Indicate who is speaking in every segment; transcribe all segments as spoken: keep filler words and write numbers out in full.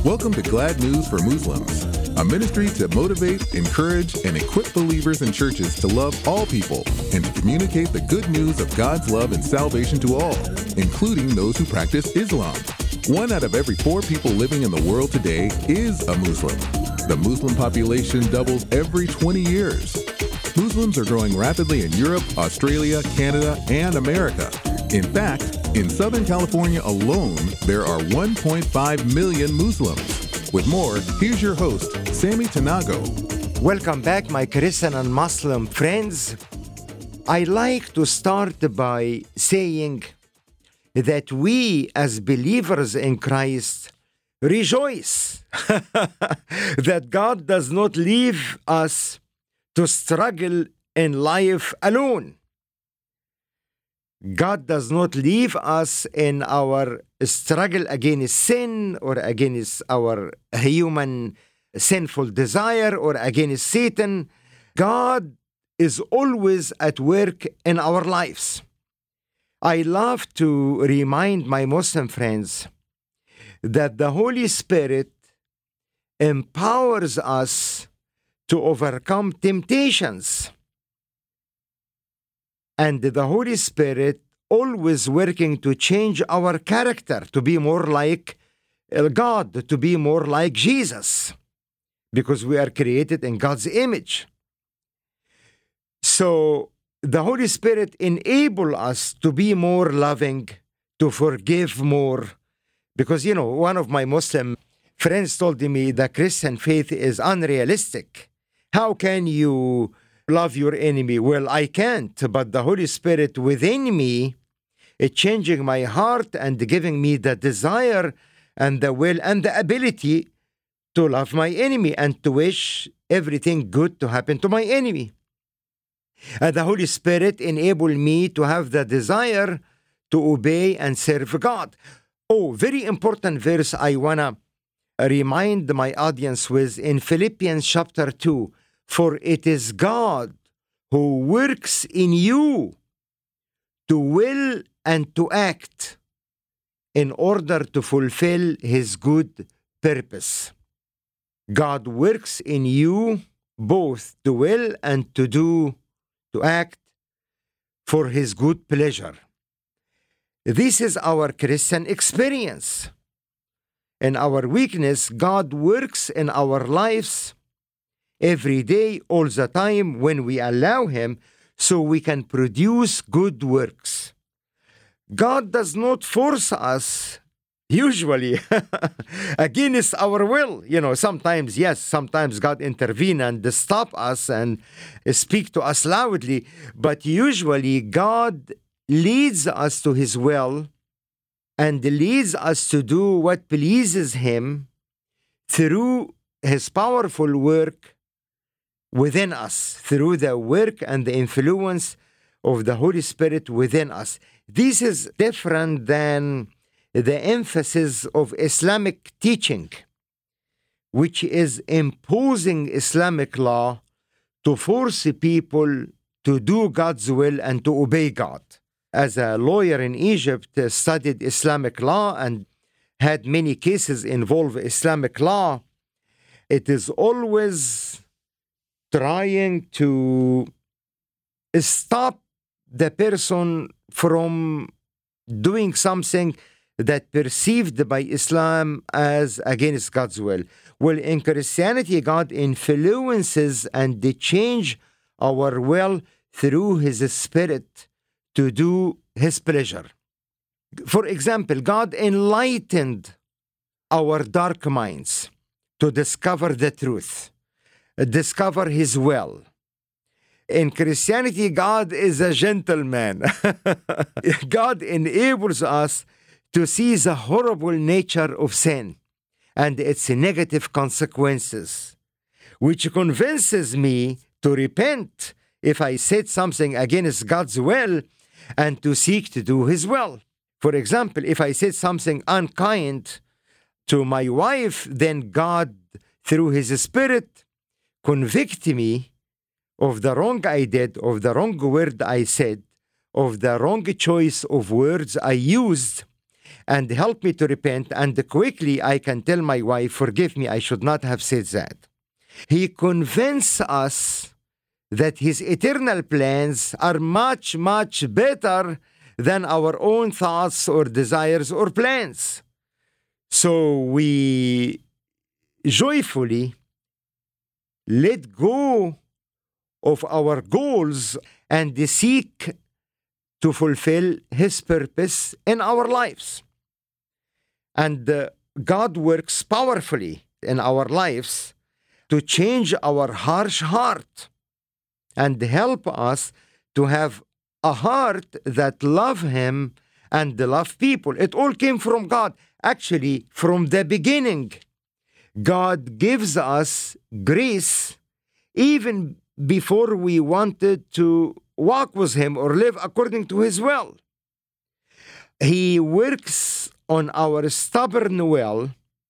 Speaker 1: Welcome to Glad News for Muslims, a ministry to motivate, encourage, and equip believers in churches to love all people and to communicate the good news of God's love and salvation to all, including those who practice Islam. One out of every four people living in the world today is a Muslim. The Muslim population doubles every twenty years. Muslims are growing rapidly in Europe, Australia, Canada, and America. In fact, in Southern California alone, there are one point five million Muslims. With more, here's your host, Sammy Tanago.
Speaker 2: Welcome back, my Christian and Muslim friends. I like to start by saying that we as believers in Christ rejoice that God does not leave us to struggle in life alone. God does not leave us in our struggle against sin or against our human sinful desire or against Satan. God is always at work in our lives. I love to remind my Muslim friends that the Holy Spirit empowers us to overcome temptations. And the Holy Spirit always working to change our character, to be more like God, to be more like Jesus, because we are created in God's image. So the Holy Spirit enables us to be more loving, to forgive more, because, you know, one of my Muslim friends told me the Christian faith is unrealistic. How can you love your enemy? Well, I can't, but the Holy Spirit within me is changing my heart and giving me the desire and the will and the ability to love my enemy and to wish everything good to happen to my enemy. And the Holy Spirit enabled me to have the desire to obey and serve God. Oh, very important verse I want to remind my audience with in Philippians chapter two. For it is God who works in you to will and to act in order to fulfill His good purpose. God works in you both to will and to do, to act for His good pleasure. This is our Christian experience. In our weakness, God works in our lives every day, all the time, when we allow Him, so we can produce good works. God does not force us, usually, against our will. You know, sometimes, yes, sometimes God intervene and stop us and speak to us loudly, but usually God leads us to His will and leads us to do what pleases Him through His powerful work within us, through the work and the influence of the Holy Spirit within us. This is different than the emphasis of Islamic teaching, which is imposing Islamic law to force people to do God's will and to obey God. As a lawyer in Egypt, uh, studied Islamic law and had many cases involve Islamic law, it is always trying to stop the person from doing something that perceived by Islam as against God's will. Well, in Christianity, God influences and they change our will through His Spirit to do His pleasure. For example, God enlightened our dark minds to discover the truth, discover His will. In Christianity, God is a gentleman. God enables us to see the horrible nature of sin and its negative consequences, which convinces me to repent if I said something against God's will and to seek to do His will. For example, if I said something unkind to my wife, then God, through His Spirit, convict me of the wrong I did, of the wrong word I said, of the wrong choice of words I used, and help me to repent, and quickly I can tell my wife, forgive me, I should not have said that. He convinced us that his eternal plans are much, much better than our own thoughts or desires or plans. So we joyfully let go of our goals and seek to fulfill his purpose in our lives. And uh, God works powerfully in our lives to change our harsh heart and help us to have a heart that love him and love people. It all came from God. Actually, from the beginning, God gives us grace even before we wanted to walk with him or live according to his will. He works on our stubborn will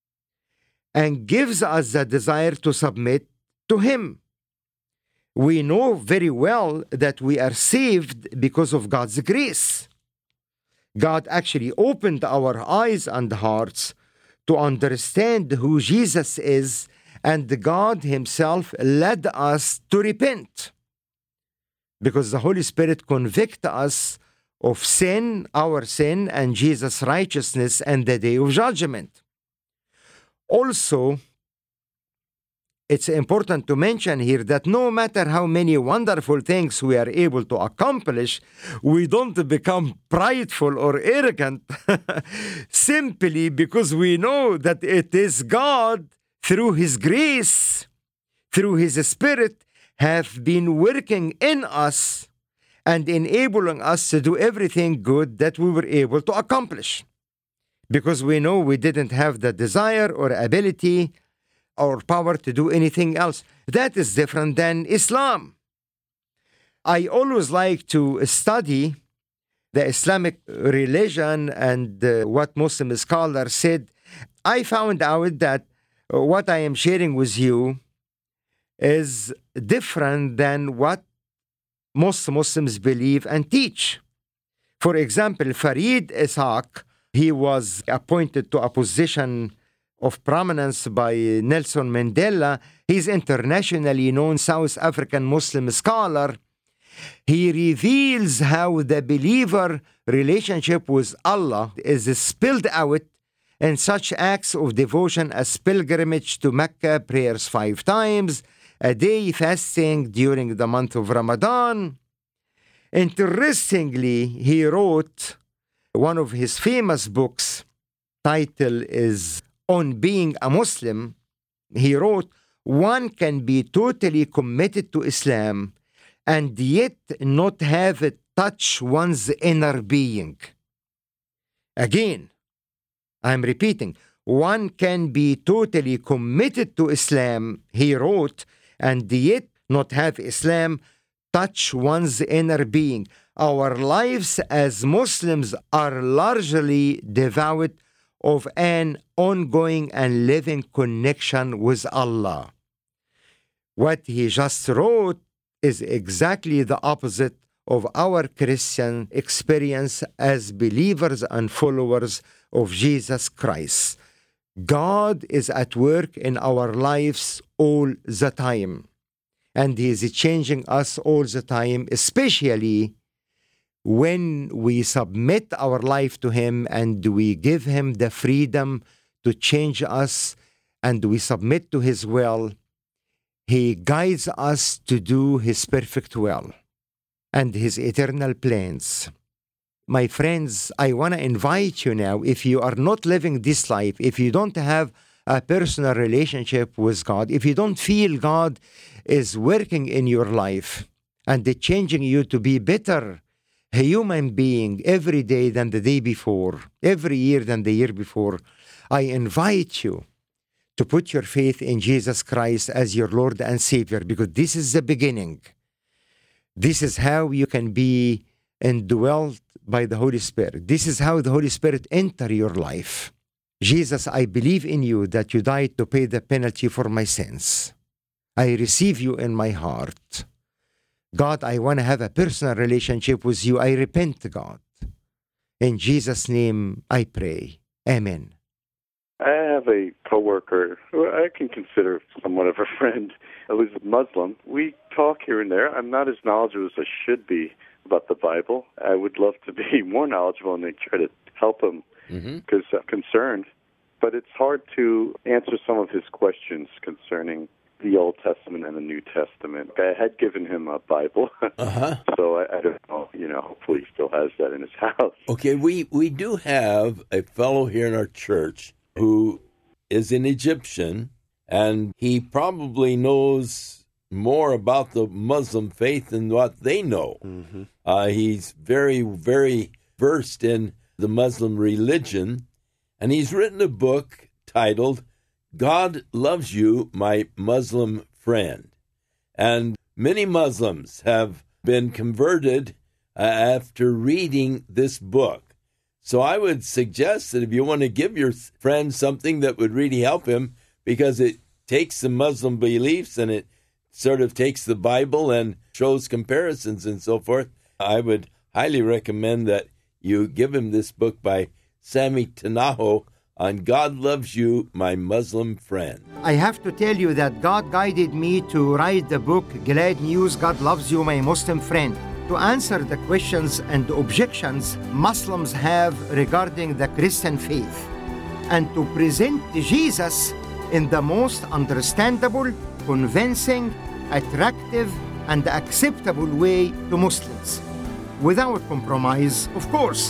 Speaker 2: and gives us the desire to submit to him. We know very well that we are saved because of God's grace. God actually opened our eyes and hearts to understand who Jesus is, and God himself led us to repent. Because the Holy Spirit convicts us of sin, our sin, and Jesus' righteousness and the day of judgment. Also, it's important to mention here that no matter how many wonderful things we are able to accomplish, we don't become prideful or arrogant simply because we know that it is God, through his grace, through his Spirit, have been working in us and enabling us to do everything good that we were able to accomplish. Because we know we didn't have the desire or ability or power to do anything else. That is different than Islam. I always like to study the Islamic religion and uh, what Muslim scholars said. I found out that uh, what I am sharing with you is different than what most Muslims believe and teach. For example, Farid Ishaq, he was appointed to a position of prominence by Nelson Mandela. He's internationally known South African Muslim scholar. He reveals how the believer relationship with Allah is spelled out in such acts of devotion as pilgrimage to Mecca, prayers five times a day, fasting during the month of Ramadan. Interestingly, he wrote one of his famous books, title is On Being a Muslim. He wrote, one can be totally committed to Islam and yet not have it touch one's inner being. Again, I'm repeating, one can be totally committed to Islam, he wrote, and yet not have Islam touch one's inner being. Our lives as Muslims are largely devoid of an ongoing and living connection with Allah. What he just wrote is exactly the opposite of our Christian experience as believers and followers of Jesus Christ. God is at work in our lives all the time, and he is changing us all the time, especially when we submit our life to him and we give him the freedom to change us and we submit to his will. He guides us to do his perfect will and his eternal plans. My friends, I want to invite you now, if you are not living this life, if you don't have a personal relationship with God, if you don't feel God is working in your life and changing you to be better a human being every day than the day before, every year than the year before, I invite you to put your faith in Jesus Christ as your Lord and Savior, because this is the beginning. This is how you can be indwelt by the Holy Spirit. This is how the Holy Spirit enter your life. Jesus, I believe in you that you died to pay the penalty for my sins. I receive you in my heart. God, I want to have a personal relationship with you. I repent, God. In Jesus' name I pray. Amen.
Speaker 3: I have a coworker who I can consider somewhat of a friend who's Muslim. We talk here and there. I'm not as knowledgeable as I should be about the Bible. I would love to be more knowledgeable and try to help him because mm-hmm. I'm concerned. But it's hard to answer some of his questions concerning the Old Testament and the New Testament. I had given him a Bible, uh-huh. so I, I don't know, you know, hopefully he still has that in his house.
Speaker 4: Okay, we, we do have a fellow here in our church who is an Egyptian, and he probably knows more about the Muslim faith than what they know. Mm-hmm. Uh, he's very, very versed in the Muslim religion, and he's written a book titled God Loves You, My Muslim Friend. And many Muslims have been converted uh, after reading this book. So I would suggest that if you want to give your friend something that would really help him, because it takes the Muslim beliefs and it sort of takes the Bible and shows comparisons and so forth, I would highly recommend that you give him this book by Sammy Tanaho on God Loves You, My Muslim Friend.
Speaker 2: I have to tell you that God guided me to write the book, Glad News, God Loves You, My Muslim Friend, to answer the questions and objections Muslims have regarding the Christian faith, and to present Jesus in the most understandable, convincing, attractive, and acceptable way to Muslims, without compromise, of course.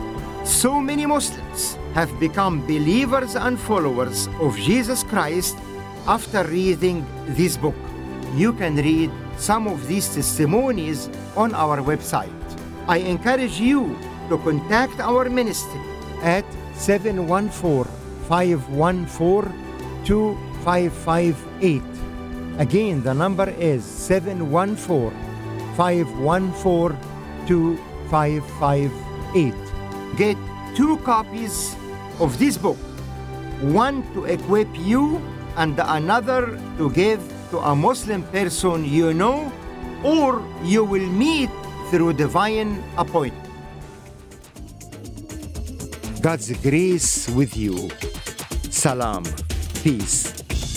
Speaker 2: So many Muslims have become believers and followers of Jesus Christ after reading this book. You can read some of these testimonies on our website. I encourage you to contact our ministry at seven one four, five one four, two five five eight. Again, the number is seven one four, five one four, two five five eight. Get two copies of this book, one to equip you and another to give to a Muslim person you know or you will meet through divine appointment. God's grace with you. Salam. Peace.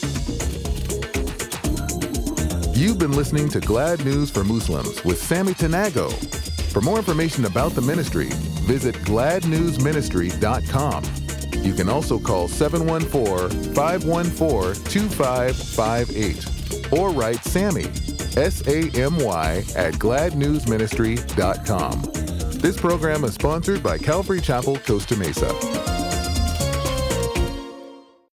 Speaker 1: You've been listening to Glad News for Muslims with Sammy Tanago. For more information about the ministry, visit glad news ministry dot com. You can also call seven one four, five one four, two five five eight or write Sammy, S A M Y, at glad news ministry dot com. This program is sponsored by Calvary Chapel, Costa Mesa.